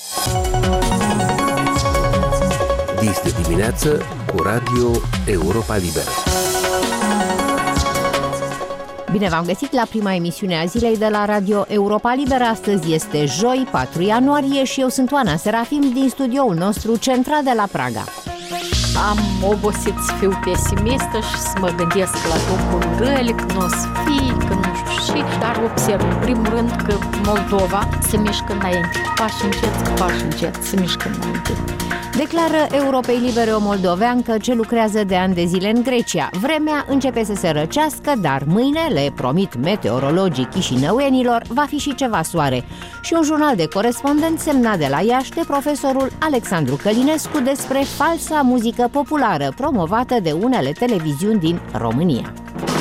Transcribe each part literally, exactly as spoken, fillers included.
Dis de dimineață cu Radio Europa Liberă. Bine v-am găsit la prima emisiune a zilei de la Radio Europa Liberă. Astăzi este joi, patru ianuarie, și eu sunt Oana Serafim din studioul nostru central de la Praga. Am obosit să fiu pesimistă și să mă gândesc la lucruri rele, că nu o să fie, că nu știu și, dar observ în primul rând că Moldova se mișcă înainte, cu pași încet, cu pași încet, se mișcă înainte. Declară Europei Libere o moldoveancă ce lucrează de ani de zile în Grecia. Vremea începe să se răcească, dar mâine, le promit meteorologii chișinăuenilor, va fi și ceva soare. Și un jurnal de corespondent semnat de la Iași de profesorul Alexandru Călinescu despre falsa muzică populară promovată de unele televiziuni din România.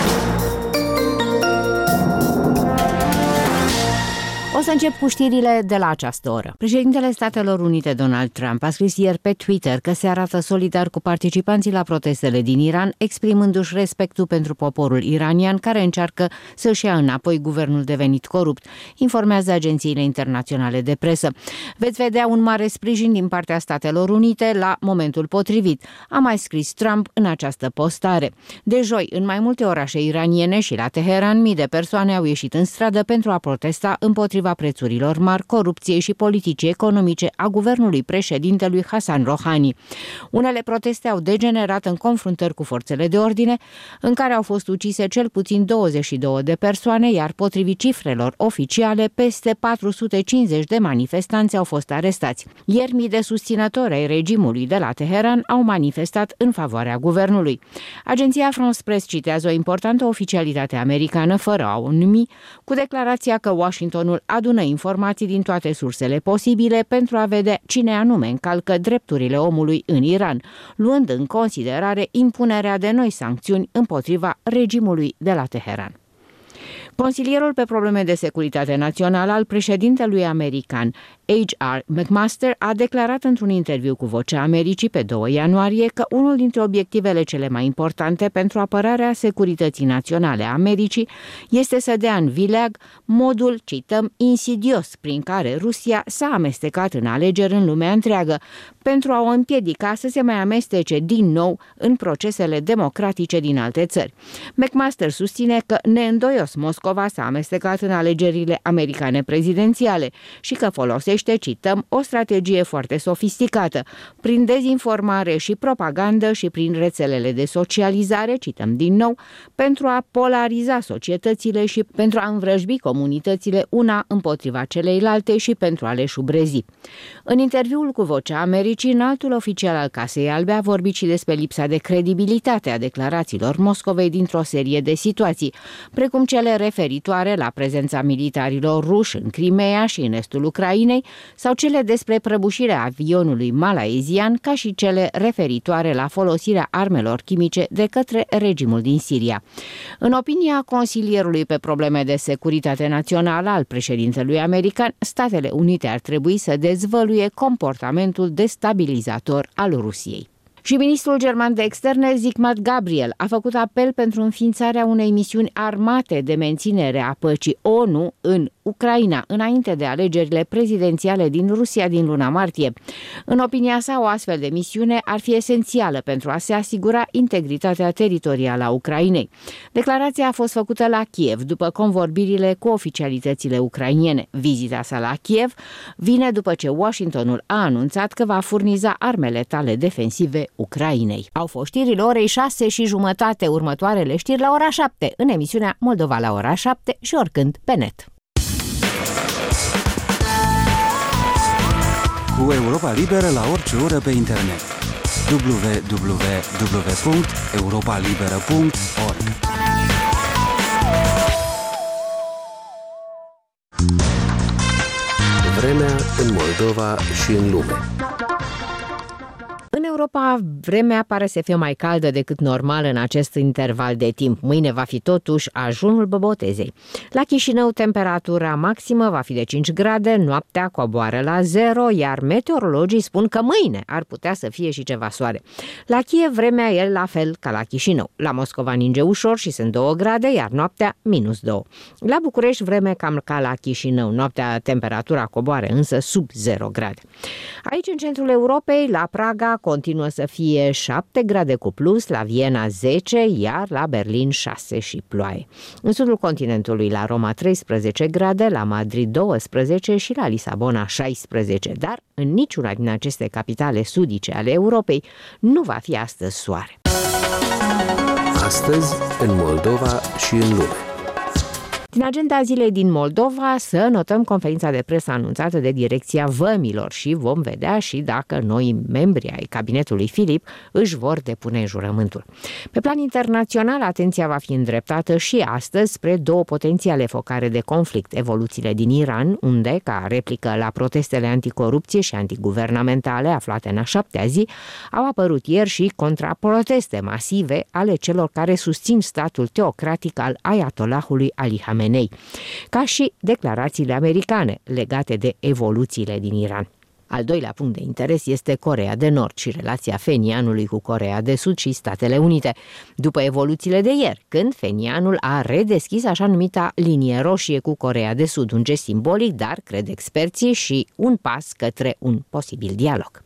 O să încep cu știrile de la această oră. Președintele Statelor Unite, Donald Trump, a scris ieri pe Twitter că se arată solidar cu participanții la protestele din Iran, exprimându-și respectul pentru poporul iranian care încearcă să-și ia înapoi guvernul devenit corupt, informează agențiile internaționale de presă. Veți vedea un mare sprijin din partea Statelor Unite la momentul potrivit, a mai scris Trump în această postare. De joi, în mai multe orașe iraniene și la Teheran, mii de persoane au ieșit în stradă pentru a protesta împotriva prețurilor mari, corupției și politicii economice a guvernului președintelui Hassan Rouhani. Unele proteste au degenerat în confruntări cu forțele de ordine, în care au fost ucise cel puțin douăzeci și două de persoane, iar potrivit cifrelor oficiale, peste patru sute cincizeci de manifestanți au fost arestați. Ieri, mii de susținători ai regimului de la Teheran au manifestat în favoarea guvernului. Agenția France Press citează o importantă oficialitate americană, fără a o numi, cu declarația că Washingtonul adună informații din toate sursele posibile pentru a vedea cine anume încalcă drepturile omului în Iran, luând în considerare impunerea de noi sancțiuni împotriva regimului de la Teheran. Consilierul pe probleme de securitate națională al președintelui american, H R McMaster, a declarat într-un interviu cu Vocea Americii pe doi ianuarie că unul dintre obiectivele cele mai importante pentru apărarea securității naționale a Americii este să dea în vileag modul, cităm, insidios prin care Rusia s-a amestecat în alegeri în lumea întreagă, pentru a o împiedica să se mai amestece din nou în procesele democratice din alte țări. McMaster susține că neîndoios Moscova s-a amestecat în alegerile americane prezidențiale și că folosește, cităm, o strategie foarte sofisticată, prin dezinformare și propagandă și prin rețelele de socializare, cităm din nou, pentru a polariza societățile și pentru a învrăjbi comunitățile una împotriva celeilalte și pentru a le șubrezi. În interviul cu Vocea Americii, înaltul oficial al Casei Albe a vorbit și despre lipsa de credibilitate a declarațiilor Moscovei dintr-o serie de situații, precum cele referitoare la prezența militarilor ruși în Crimea și în estul Ucrainei, sau cele despre prăbușirea avionului malaezian, ca și cele referitoare la folosirea armelor chimice de către regimul din Siria. În opinia consilierului pe probleme de securitate națională al președintelui american, Statele Unite ar trebui să dezvăluie comportamentul destabilizator al Rusiei. Și ministrul german de externe, Sigmar Gabriel, a făcut apel pentru înființarea unei misiuni armate de menținere a păcii ONU în Ucraina, înainte de alegerile prezidențiale din Rusia din luna martie. În opinia sa, o astfel de misiune ar fi esențială pentru a se asigura integritatea teritorială a Ucrainei. Declarația a fost făcută la Kiev după convorbirile cu oficialitățile ucrainene. Vizita sa la Kiev vine după ce Washingtonul a anunțat că va furniza arme letale defensive Ucrainei. Au fost știrile orei șase și jumătate, următoarele știri la ora șapte, în emisiunea Moldova la ora șapte și oricând pe net. Cu Europa Liberă la orice oră pe internet. w w w punct europa liberă punct org. Vremea în Moldova și în lume. În Europa, vremea pare să fie mai caldă decât normal în acest interval de timp. Mâine va fi totuși ajunul băbotezei. La Chișinău, temperatura maximă va fi de cinci grade, noaptea coboară la zero, iar meteorologii spun că mâine ar putea să fie și ceva soare. La Kiev, vremea e la fel ca la Chișinău. La Moscova ninge ușor și sunt două grade, iar noaptea minus doi. La București, vreme cam ca la Chișinău. Noaptea temperatura coboară însă sub zero grade. Aici, în centrul Europei, la Praga continuă să fie șapte grade cu plus, la Viena zece, iar la Berlin șase și ploaie. În sudul continentului, la Roma treisprezece grade, la Madrid douăsprezece și la Lisabona șaisprezece, dar în niciuna din aceste capitale sudice ale Europei nu va fi astăzi soare. Astăzi, în Moldova și în lume. Din agenda zilei din Moldova să notăm conferința de presă anunțată de Direcția Vămilor și vom vedea și dacă noi membri ai cabinetului Filip își vor depune jurământul. Pe plan internațional, atenția va fi îndreptată și astăzi spre două potențiale focare de conflict, evoluțiile din Iran, unde, ca replică la protestele anticorupție și antiguvernamentale aflate în a șaptea zi, au apărut ieri și contraproteste masive ale celor care susțin statul teocratic al Ayatollahului Ali Khamenei, ca și declarațiile americane legate de evoluțiile din Iran. Al doilea punct de interes este Coreea de Nord și relația Phenianului cu Coreea de Sud și Statele Unite, după evoluțiile de ieri, când Phenianul a redeschis așa numita linie roșie cu Coreea de Sud, un gest simbolic, dar, cred experții, și un pas către un posibil dialog.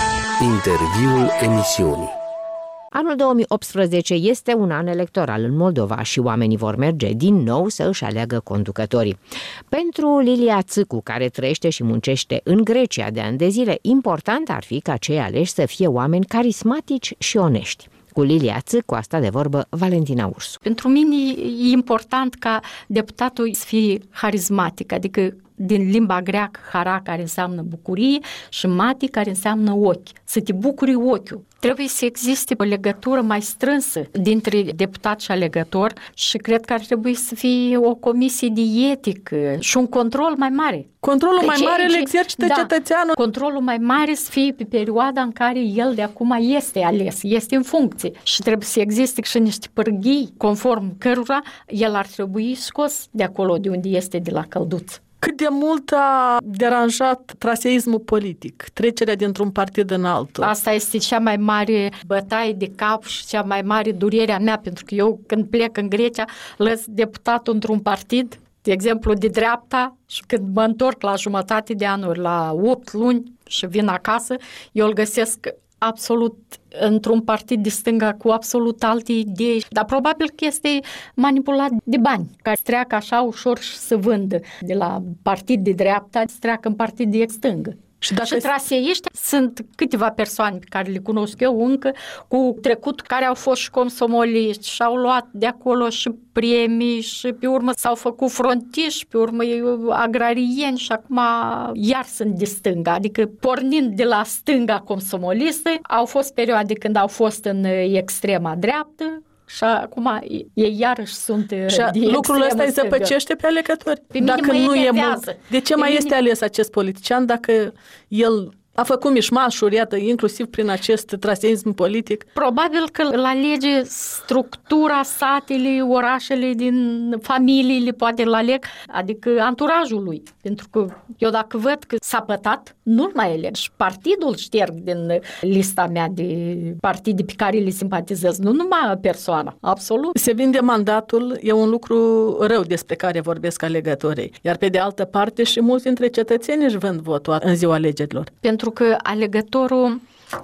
Interviul emisiunii. Anul două mii optsprezece este un an electoral în Moldova și oamenii vor merge din nou să își aleagă conducătorii. Pentru Lilia Țâcu, care trăiește și muncește în Grecia de ani de zile, important ar fi ca cei aleși să fie oameni carismatici și onești. Cu Lilia Țâcu, asta de vorbă Valentina Ursu. Pentru mine e important ca deputatul să fie harismatic, adică din limba greacă, hara, care înseamnă bucurie, și mati, care înseamnă ochi. Să te bucuri ochiul. Trebuie să existe o legătură mai strânsă dintre deputat și alegător și cred că ar trebui să fie o comisie de etică și un control mai mare. Controlul mai mare îl exercită da, cetățeanul. Controlul mai mare să fie pe perioada în care el de acum este ales, este în funcție și trebuie să existe și niște pârghii conform cărora el ar trebui scos de acolo de unde este, de la călduță. Cât de mult a deranjat traseismul politic, trecerea dintr-un partid în altul? Asta este cea mai mare bătaie de cap și cea mai mare durerea mea, pentru că eu când plec în Grecia, lăs deputatul într-un partid, de exemplu de dreapta, și când mă întorc la jumătate de anuri, la opt luni și vin acasă, eu îl găsesc absolut într-un partid de stânga cu absolut alte idei, dar probabil că este manipulat de bani, care se treacă așa ușor și se vândă de la partid de dreapta, se treacă în partid de stângă. Și, și traseiști sunt câteva persoane pe care le cunosc eu încă cu trecut, care au fost și comsomoliști și au luat de acolo și premii și pe urmă s-au făcut frontiși, pe urmă agrarieni și acum iar sunt de stânga. Adică pornind de la stânga comsomolistă, au fost perioade când au fost în extrema dreaptă, și acum ei iarăși sunt și lucrul ăsta îi zăpăcește pe alegători. Pe dacă nu e mult. De ce pe mai mine... este ales acest politician dacă el a făcut mișmașuri, iată, inclusiv prin acest traseism politic? Probabil că îl alege structura satele, orașele, din familiile, poate îl aleg, adică anturajul lui. Pentru că eu dacă văd că s-a pătat, nu-l mai aleg. Și partidul șterg din lista mea de partide pe care le simpatizez, nu numai persoana, absolut. Se vinde mandatul, e un lucru rău despre care vorbesc alegătorii. Iar pe de altă parte și mulți dintre cetățeni își vând votul în ziua alegerilor. Pentru că alegătorul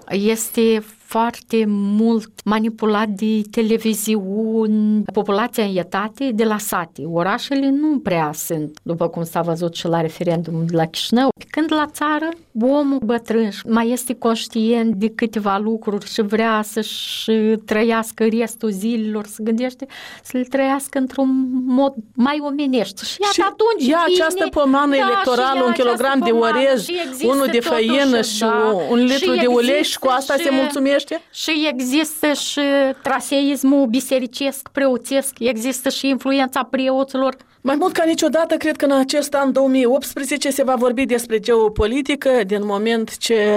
este foarte mult manipulat de televiziuni, populația în etate de la sate. Orașele nu prea sunt, după cum s-a văzut și la referendumul de la Chișinău. Când la țară, omul bătrân mai este conștient de câteva lucruri și vrea să-și trăiască restul zilelor, să gândește să le trăiască într-un mod mai omenește. Și iată, și atunci ia vine, această pomană da, electorală, un kilogram de orez, unul de făină și da, un litru de ulei și cu asta și, se mulțumește. Și există și traseismul bisericesc, preoțesc, există și influența preoților. Mai mult ca niciodată, cred că în acest an două mii optsprezece se va vorbi despre geopolitică, din moment ce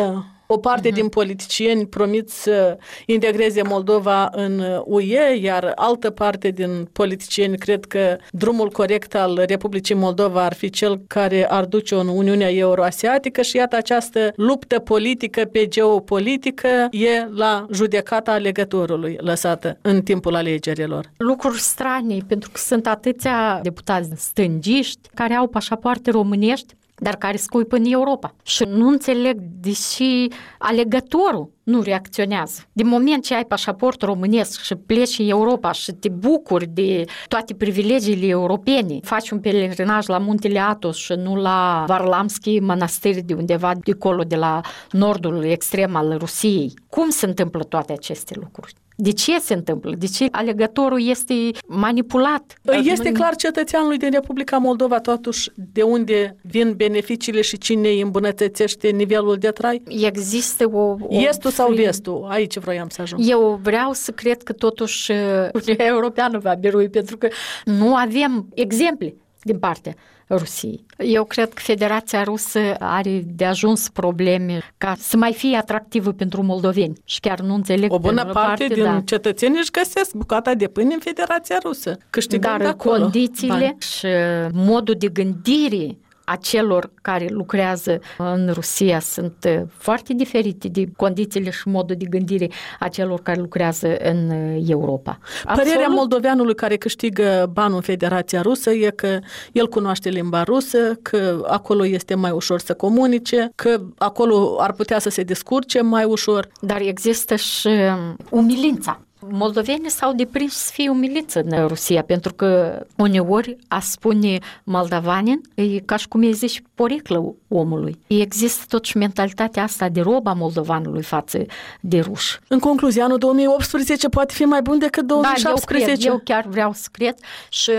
O parte uh-huh. din politicieni promit să integreze Moldova în U E, iar altă parte din politicieni cred că drumul corect al Republicii Moldova ar fi cel care ar duce-o în Uniunea Euroasiatică și iată această luptă politică pe geopolitică e la judecata alegătorului lăsată în timpul alegerilor. Lucruri stranii, pentru că sunt atâția deputați stângiști care au pașapoarte românești, dar care scuipă în Europa. Și nu înțeleg de ce alegătorul nu reacționează. Din moment ce ai pașaport românesc și pleci în Europa și te bucuri de toate privilegiile europene, faci un pelerinaj la Muntele Athos și nu la Varlamski mănăstiri de undeva de acolo, de la nordul extrem al Rusiei. Cum se întâmplă toate aceste lucruri? De ce se întâmplă? De ce alegătorul este manipulat? Este clar cetățeanului din Republica Moldova, totuși, de unde vin beneficiile și cine îi îmbunătățește nivelul de trai? Există o... o Estul sau vestul? Aici vroiam să ajung. Eu vreau să cred că totuși Uniunea Europeană va birui, pentru că nu avem exemple din partea Rusiei. Eu cred că Federația Rusă are de ajuns probleme ca să mai fie atractivă pentru moldoveni și chiar nu înțeleg. O bună parte, parte din da. cetățeni își găsesc bucata de pâine în Federația Rusă. Câștigând Dar acolo condițiile bani. Și modul de gândire a celor care lucrează în Rusia sunt foarte diferite de condițiile și modul de gândire a celor care lucrează în Europa. Părerea Absolut. moldoveanului care câștigă banul în Federația Rusă e că el cunoaște limba rusă, că acolo este mai ușor să comunice, că acolo ar putea să se descurce mai ușor. Dar există și umilința. Moldovenii s-au deprins să fie umiliți în Rusia, pentru că uneori a spune moldavanin e ca și cum îi zici poreclă omului. Există totuși mentalitatea asta de rob a moldovanului față de ruși. În concluzie, anul două mii optsprezece poate fi mai bun decât două mii șaptesprezece. Da, eu, cred, eu chiar vreau să cred și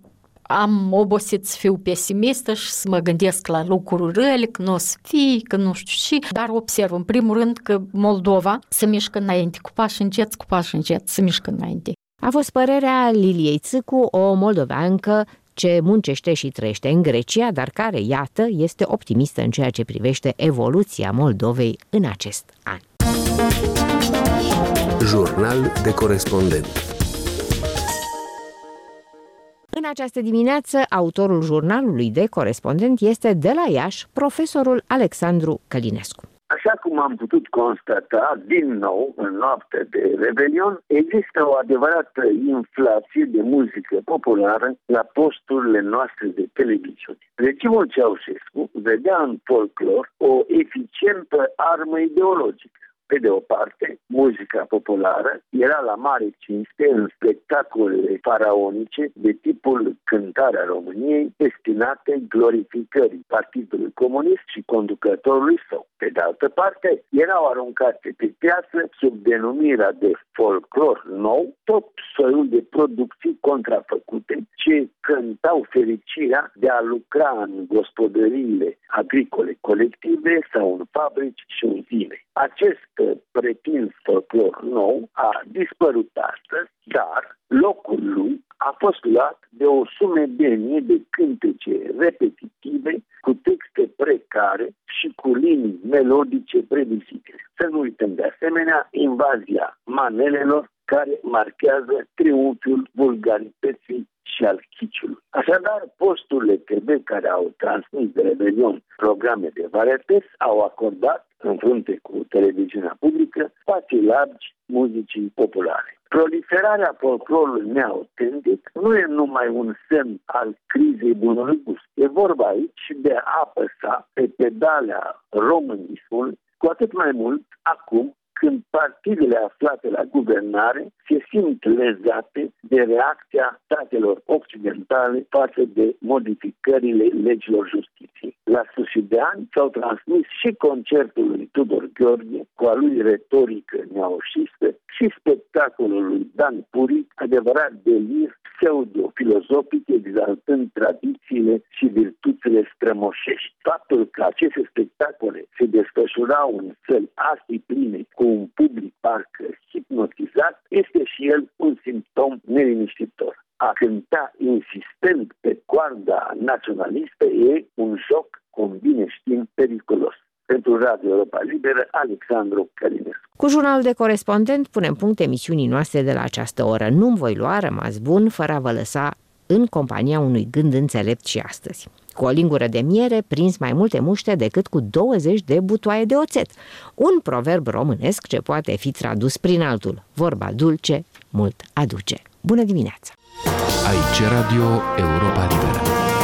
am obosit să fiu pesimistă și să mă gândesc la lucruri rele, că nu o să fie, că nu știu și, dar observ în primul rând că Moldova se mișcă înainte, cu pași încet, cu pași încet, se mișcă înainte. A fost părerea Liliei Țâcu, o moldoveancă ce muncește și trăiește în Grecia, dar care, iată, este optimistă în ceea ce privește evoluția Moldovei în acest an. Jurnal de corespondent. În această dimineață, autorul jurnalului de corespondent este de la Iași, profesorul Alexandru Călinescu. Așa cum am putut constata, din nou, în noaptea de Revelion, există o adevărată inflație de muzică populară la posturile noastre de televiziune. Regimul Ceaușescu vedea în folclor o eficientă armă ideologică. Pe de o parte, muzica populară era la mare cinste în spectacolele faraonice de tipul Cântarea României, destinate glorificării Partidului Comunist și conducătorului său. Pe de altă parte, erau aruncate pe piață sub denumirea de folclor nou tot soiul de producții contrafăcute ce cântau fericirea de a lucra în gospodăriile agricole colective sau în fabrici și uzine. Acest pretins folclor nou a dispărut astăzi, dar locul lui a fost luat de o sumedenie de cântece repetitive, cu texte precare și cu linii melodice previzibile. Să nu uităm de asemenea invazia manelelor care marchează triumful vulgarității și al chiciului. Așadar, posturile T V care au transmis de Revelion programe de varietăți au acordat, în frunte cu televiziunea publică, spații largi muzicii populare. Proliferarea folclorului neautentic nu e numai un semn al crizei bunului gust. E vorba aici de a apăsa pe pedalea românismului, cu atât mai mult acum când partidele aflate la guvernare se simt lezate de reacția statelor occidentale față de modificările legilor justiției. La sfârșit de an s-au transmis și concertul lui Tudor Gheorghe cu a lui retorică neaușistă și spectacolul lui Dan Puric, adevărat delir pseudo-filozofic, exaltând tradițiile și virtuțile strămoșești. Faptul că aceste spectacole se desfășurau în săli astii pline cu un public parcă hipnotizat este și el un simptom neliniștitor. A cânta insistent pe coarda naționalistă e un joc, cum bine știm, periculos. Pentru Pentru Radio Europa Liberă, Alexandru Călinescu. Cu jurnalul de corespondent punem punct emisiunii noastre de la această oră. Nu-mi voi lua, rămas bun, fără a vă lăsa în compania unui gând înțelept și astăzi. Cu o lingură de miere prins mai multe muște decât cu douăzeci de butoaie de oțet. Un proverb românesc ce poate fi tradus prin altul. Vorba dulce, mult aduce. Bună dimineața! Aici Radio Europa Liberă.